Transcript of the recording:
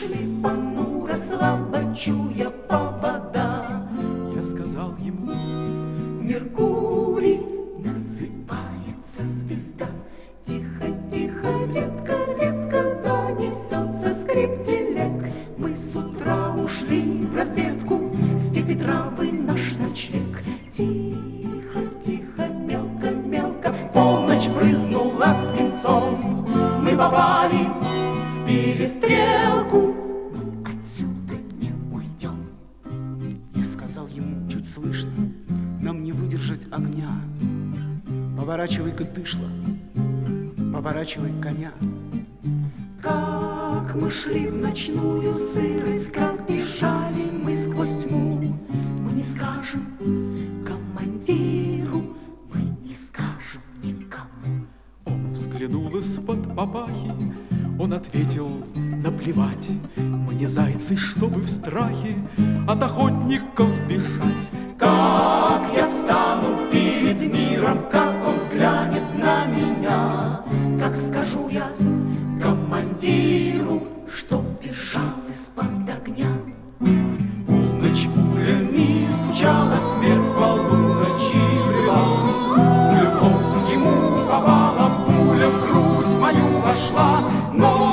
шли понуро, слабо чуя повода. Я сказал ему: Меркурий, насыпается звезда. Тихо, тихо, редко, редко донесется скрип телег. Мы с утра ушли в разведку, степи травы наш ночлег. Тихо, тихо, мелко, мелко, полночь брызнула свинцом. Мы попали в перестрелку, но отсюда не уйдем. Я сказал ему чуть слышно: нам не выдержать огня. Поворачивай-ка дышло, поворачивай коня. Как мы шли в ночную сырость, как бежали мы сквозь тьму, мы не скажем командиру, мы не скажем никому. Он взглянул из-под папахи, он ответил: наплевать, мы не зайцы, чтобы в страхе от охотников бежать. Как я встану перед миром, как он взглянет на меня, как скажу я командиру, что бежал из-под огня. Полночь пулями стучала, смерть в полуночи брела. Пуля в лоб ему попала, пуля в грудь мою вошла, но